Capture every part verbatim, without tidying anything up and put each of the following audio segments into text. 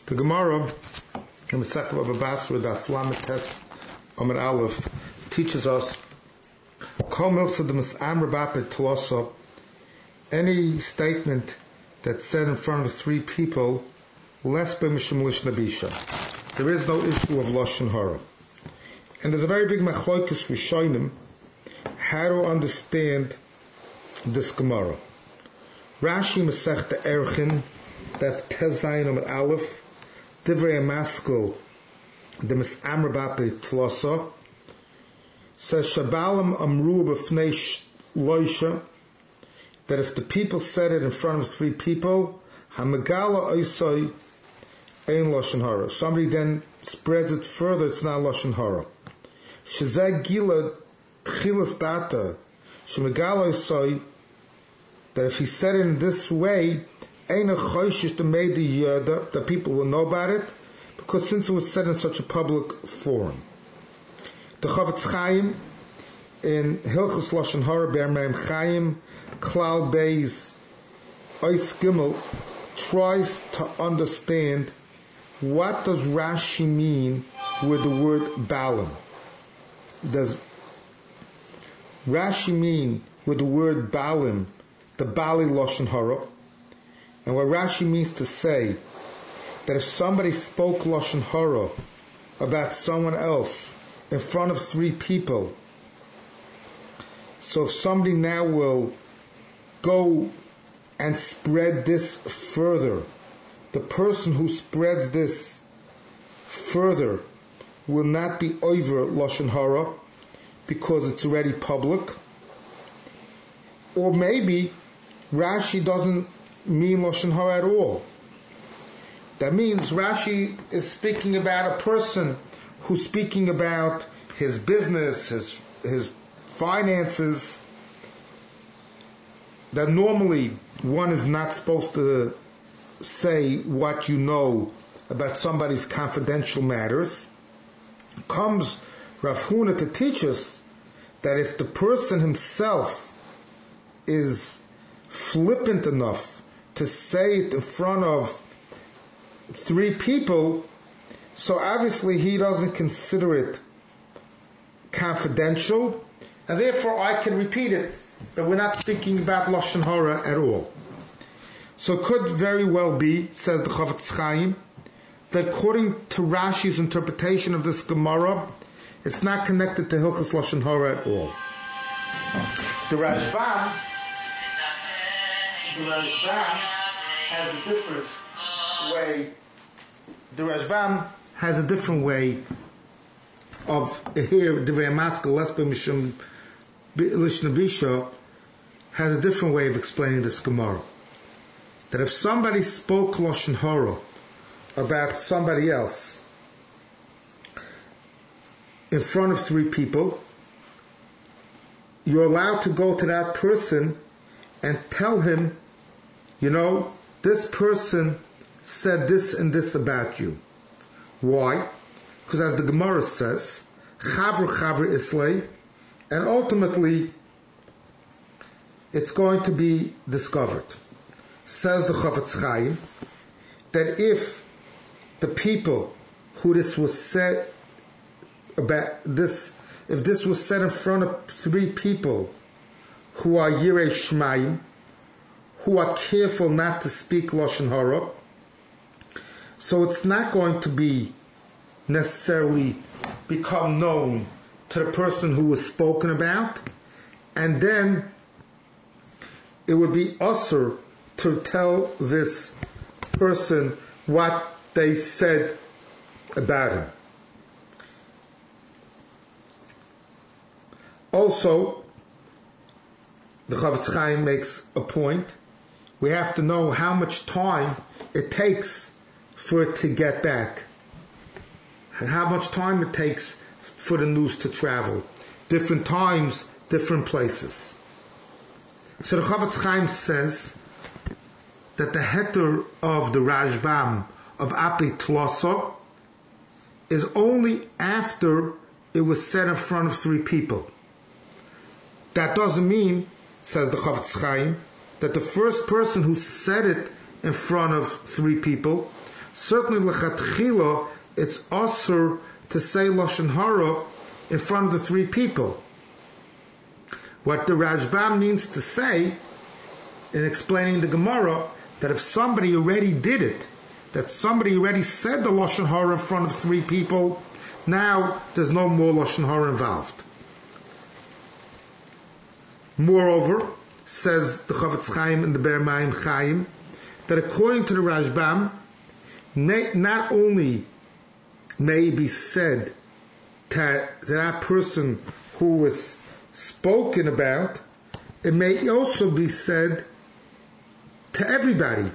The Gemara in Masechet Bava Basra, the Aflamet Tes Amar Aleph, teaches us Kol Milsa de Mis'amr Bapet Tlosa, any statement that's said in front of three people, less by Mishum Lishna Bisha. There is no issue of Lashon Hara. And there's a very big machlokes Rishonim how to understand this Gemara. Rashi Masechta Erchin, Daf Tezayin Amar Aleph, Divrei Maskil, the Mis'amr Bapet Tlosa, says Shabalam Amru B'fnei Loisha, that if the people said it in front of three people, Hamagala Oisai Ein Lashon Hara. Somebody then spreads it further, it's not Lashon Hara. Shezeh Gila Tchilas Data, Shemagala Oisai, that if he said it in this way, Ein Choshish the Meidi Yada, that people will know about it, because since it was said in such a public forum. The Chavetz Chaim in Hilchos Lashon Hara Be'er Meim Chaim Klal Beis Ois Gimel tries to understand what does Rashi mean with the word Balim. Does Rashi mean with the word Balim the Bali Lashon Hara? And what Rashi means to say that if somebody spoke Lashon Hara about someone else in front of three people, so if somebody now will go and spread this further, the person who spreads this further will not be over Lashon Hara because it's already public. Or maybe Rashi doesn't mean Lashon Hara at all. That means Rashi is speaking about a person who's speaking about his business, his his finances, that normally one is not supposed to say what you know about somebody's confidential matters. Comes Rav Huna to teach us that if the person himself is flippant enough to say it in front of three people, so obviously he doesn't consider it confidential, and therefore I can repeat it, but we're not speaking about Lashon Hara at all. So it could very well be, says the Chavetz Chaim, that according to Rashi's interpretation of this Gemara, it's not connected to Hilchos Lashon Hara at all. The Rashbam, the Rashbam has a different way. The Rashbam has a different way of here. The Maskil Lesbe Mishum Lishna Bisha has a different way of explaining this Gemara. That if somebody spoke Lashon Hara about somebody else in front of three people, you're allowed to go to that person and tell him, you know, this person said this and this about you. Why? Because as the Gemara says, Chavr Chavr Islay, and ultimately it's going to be discovered. Says the Chavetz Chaim, that if the people who this was said about this, if this was said in front of three people who are Yirei Shmayim, who are careful not to speak Lashon Hara, so it's not going to be necessarily become known to the person who was spoken about, and then it would be usher to tell this person what they said about him. Also, the Chavetz Chaim makes a point. We have to know how much time it takes for it to get back. How much time it takes for the news to travel. Different times, different places. So the Chavetz Chaim says that the heter of the Rashbam of Api Tlosa is only after it was said in front of three people. That doesn't mean, says the Chavetz Chaim, that the first person who said it in front of three people, certainly lechatchila, it's asur to say lashon hara in front of the three people. What the Rashbam means to say in explaining the Gemara, that if somebody already did it, that somebody already said the lashon hara in front of three people, now there's no more lashon hara involved. Moreover, says the Chavetz Chaim in the Be'er Mayim Chaim, that according to the Rashbam, may, not only may it be said that, that that person who was spoken about, it may also be said to everybody.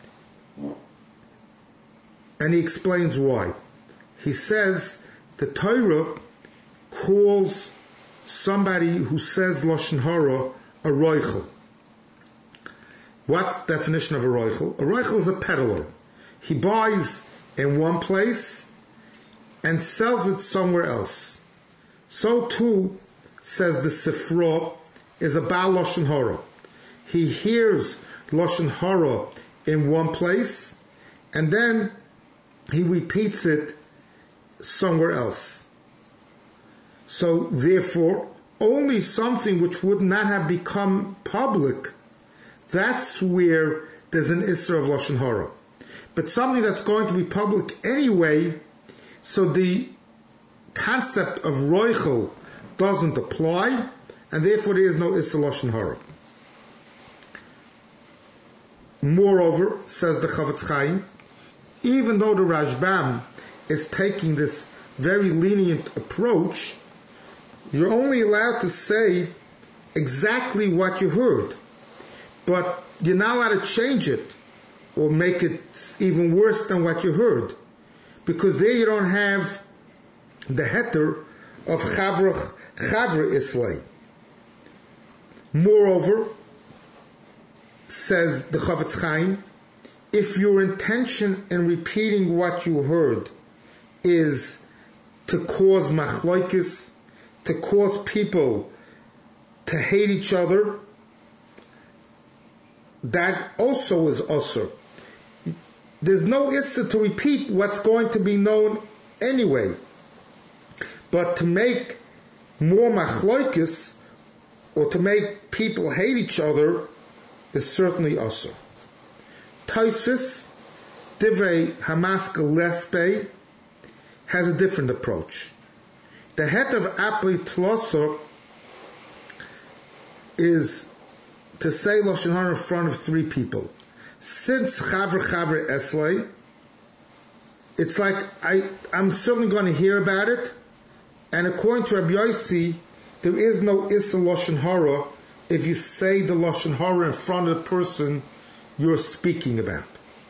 And he explains why. He says the Torah calls somebody who says lashon hara a roichel. What's the definition of a roichel? A roichel is a peddler. He buys in one place and sells it somewhere else. So too, says the Sifra, is a Baal lashon hara. He hears lashon hara in one place and then he repeats it somewhere else. So therefore, only something which would not have become public, that's where there's an Isra of lashon hara. But something that's going to be public anyway, so the concept of roichel doesn't apply, and therefore there is no Isra lashon hara. Moreover, says the Chavetz Chaim, even though the Rashbam is taking this very lenient approach, you're only allowed to say exactly what you heard, but you're not allowed to change it or make it even worse than what you heard, because there you don't have the heter of Chavra Chavra Islay. Moreover, says the Chavetz Chaim, if your intention in repeating what you heard is to cause machlokes, to cause people to hate each other, that also is usur. There's no issa to repeat what's going to be known anyway. But to make more machlokes, or to make people hate each other, is certainly usur. Tosfos, Divrei Hamaskal Lespe, has a different approach. The head of Apli Tloso is to say lashon hara in front of three people. Since Chavra Chavra Eslay, it's like I, I'm certainly going to hear about it, and according to Rabbi Yossi, there is no Issa lashon hara if you say the lashon hara in front of the person you're speaking about.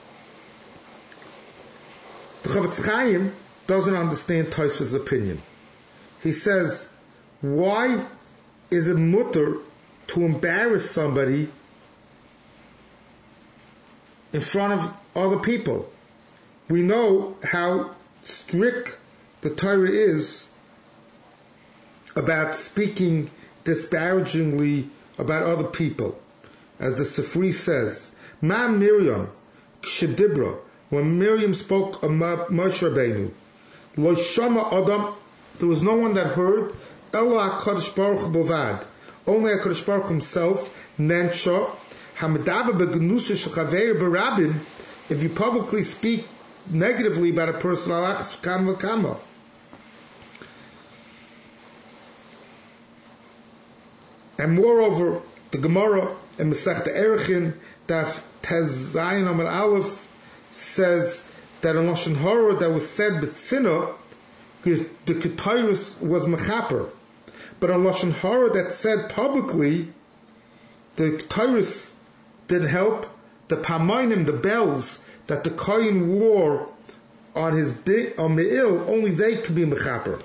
The Chavetz Chaim doesn't understand Tosfos' opinion. He says, why is it mutter to embarrass somebody in front of other people? We know how strict the Torah is about speaking disparagingly about other people. As the Sifri says, Ma Miriam, Kshedibra, when Miriam spoke of Moshe Rabbeinu, Lo Shama Adam, there was no one that heard, Ella HaKadosh Baruch Hu Bovad, only HaKadosh Baruch Hu himself, Nensha, Hamadaba Begnusha Shechaveir Barabin, if you publicly speak negatively about a person, Alach Kama Kama. And moreover, the Gemara in Masechta Erechin, Daf Tez Zayin Amar Aleph, says that in lashon hara that was said b'tzina, the Ketairos was mechaper, but in lashon hara that said publicly, the Ketairos didn't help. The pamayim, the bells that the kohen wore on his on me'il, only they could be mechaper.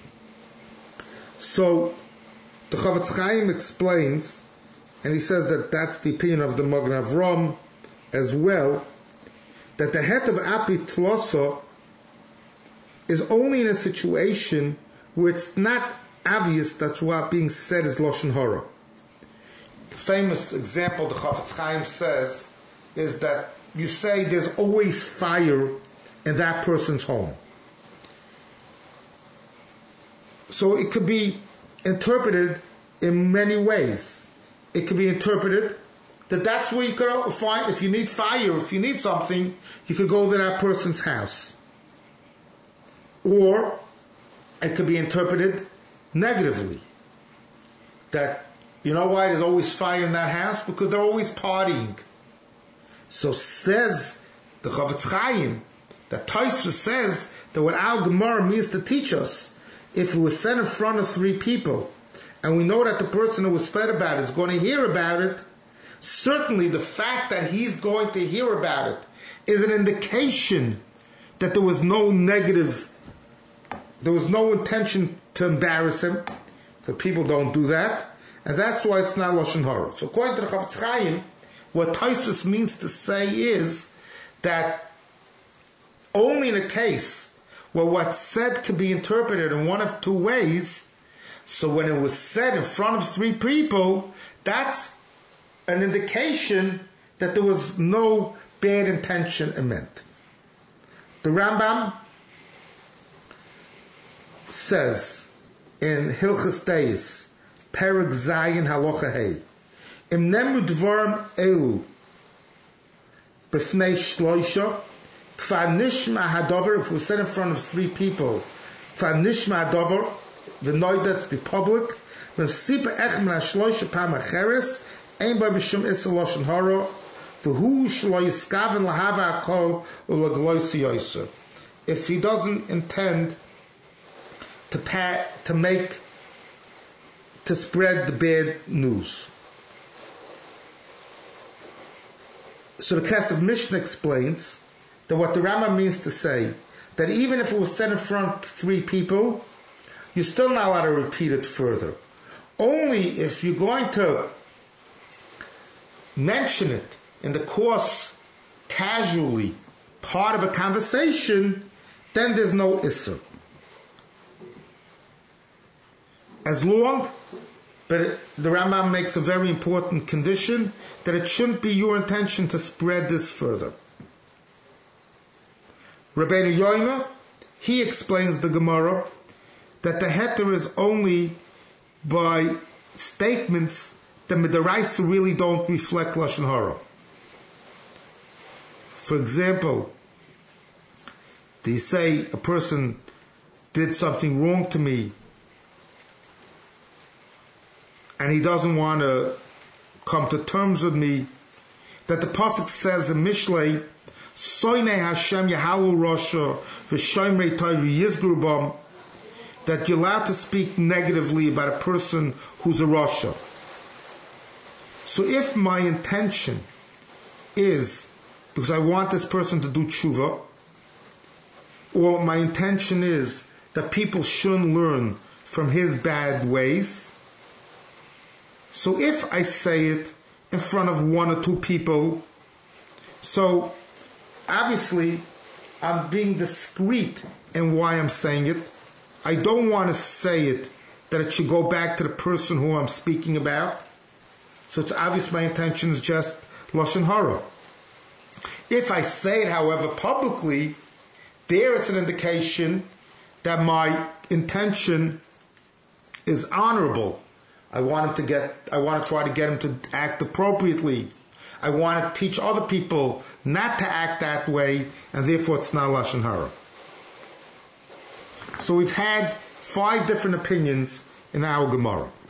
So the Chavetz Chaim explains, and he says that that's the opinion of the Magen Avram as well, that the head of Api Tloso is only in a situation where it's not obvious that what being said is lashon hara. The famous example the Chavetz Chaim says is that you say there's always fire in that person's home. So it could be interpreted in many ways. It could be interpreted that that's where you could find, if you need fire, if you need something, you could go to that person's house. Or it could be interpreted negatively. That, you know why there's always fire in that house? Because they're always partying. So says the Chavetz Chaim, that Tosfos says that what our Gemara means to teach us, if it was said in front of three people, and we know that the person who was spread about it is going to hear about it, certainly the fact that he's going to hear about it is an indication that there was no negative, there was no intention to embarrass him, because people don't do that, and that's why it's not Lashon Hara. So according to the Chavetz Chaim, what Tosfos means to say is that only in a case where what's said can be interpreted in one of two ways, so when it was said in front of three people, that's an indication that there was no bad intention meant. The Rambam says in Hilchos Deis, Perek Zayin Halacha Hey, Im nemu dvarim elu b'fnei shloisha, k'far nishma hadover, if we said in front of three people, k'far nishma hadover, v'noidet to the public, v'sipa ech min ha-shloisha pam acheres, ein ba mishum issa lashon hara, v'hu shlo yiskaven lahava hakol u'lagloisi yoser. If he doesn't intend to pat, to make, to spread the bad news. So the Kesef Mishnah explains that what the Rambam means to say, that even if it was said in front of three people, you're still not allowed to repeat it further. Only if you're going to mention it in the course, casually, part of a conversation, then there's no Isser. As long, but the Rambam makes a very important condition, that it shouldn't be your intention to spread this further. Rabbeinu Yoina, he explains the Gemara, that the heter is only by statements that Midaraisa really don't reflect Lashon Hara. For example, do you say a person did something wrong to me, and he doesn't want to come to terms with me, that the pasuk says in Mishlei, Soinei Hashem Yahalu Rosha v'Shoimrei Torah Yizgru Bam, that you're allowed to speak negatively about a person who's a Rosha. So if my intention is because I want this person to do tshuva, or my intention is that people shouldn't learn from his bad ways, so if I say it in front of one or two people, so obviously I'm being discreet in why I'm saying it. I don't want to say it that it should go back to the person who I'm speaking about. So it's obvious my intention is just Lashon Hara. If I say it, however, publicly, there it's an indication that my intention is honorable. I want him to get, I want to try to get him to act appropriately. I want to teach other people not to act that way, and therefore it's not Lashon Hara. So we've had five different opinions in our Gemara.